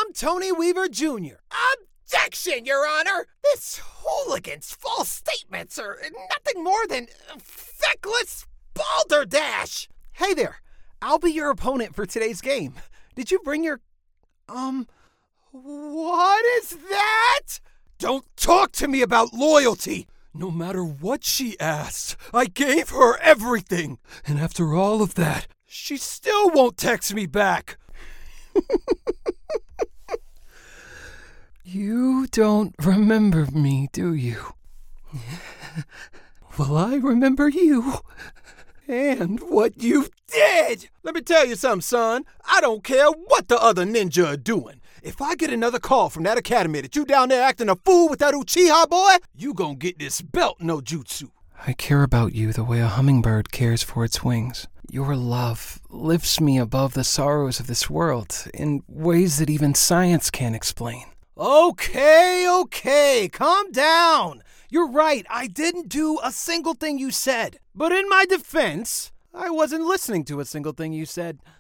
I'm Tony Weaver Jr. Objection, Your Honor! This hooligan's false statements are nothing more than feckless balderdash! Hey there, I'll be your opponent for today's game. Did you bring your... What is that? Don't talk to me about loyalty! No matter what she asked, I gave her everything. And after all of that, she still won't text me back. You don't remember me, do you? Well, I remember you. And what you did! Let me tell you something, son. I don't care what the other ninja are doing. If I get another call from that academy that you down there acting a fool with that Uchiha boy, you gonna get this belt no jutsu. I care about you the way a hummingbird cares for its wings. Your love lifts me above the sorrows of this world in ways that even science can't explain. Okay, calm down. You're right, I didn't do a single thing you said. But in my defense, I wasn't listening to a single thing you said.